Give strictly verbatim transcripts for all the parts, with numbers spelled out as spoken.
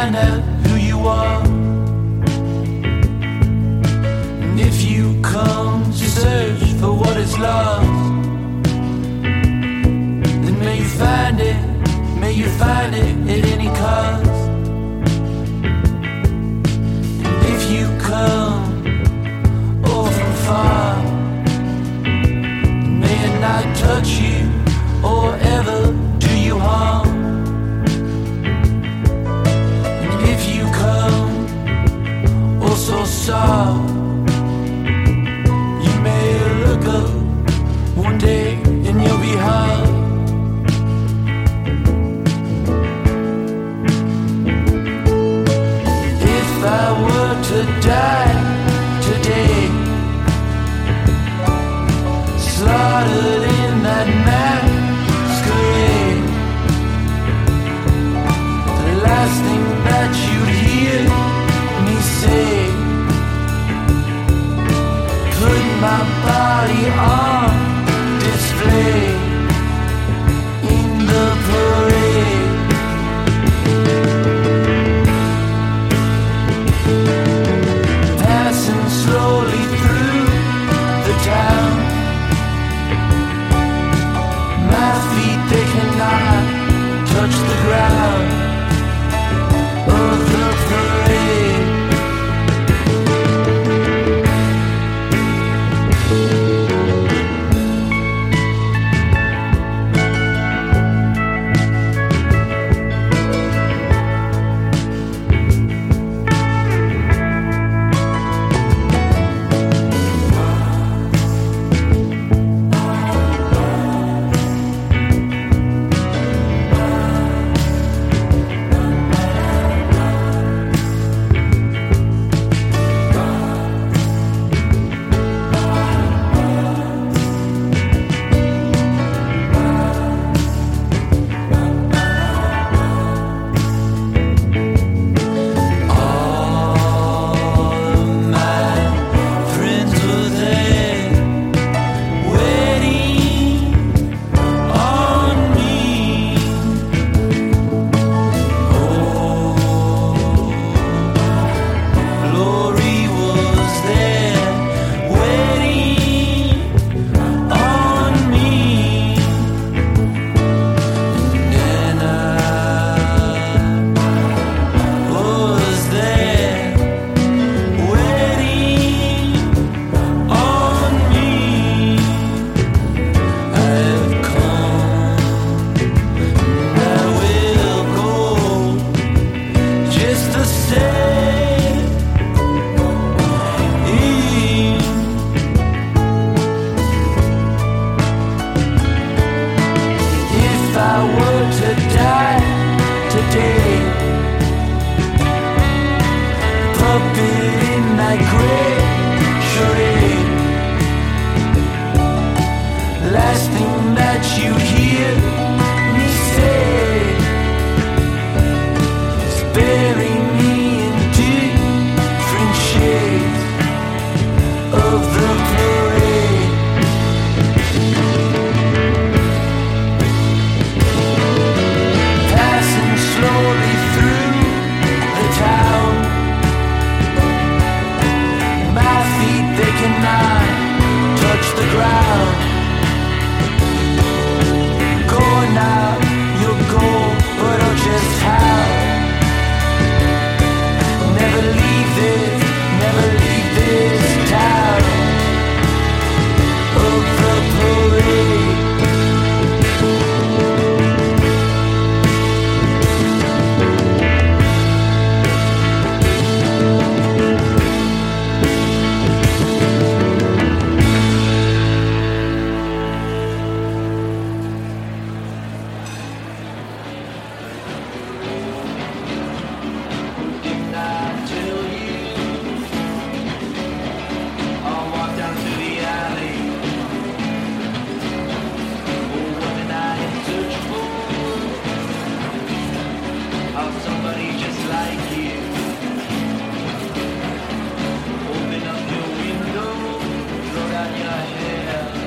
find out who you are. And if you come to search for what is lost, then may you find it, may you find it at any cost. And if you come all from far, may it not touch you or ever do you harm. And if you come all so soft, you may look up one day and you'll be hard. If I were to die today, slaughtered in that masquerade, the last thing that you'd hear me say, put my body on display in the parade. Passing slowly through the town, my feet, they cannot touch the ground of the parade.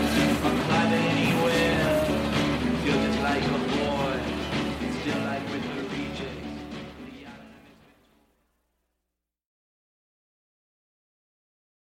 like a boy, still like with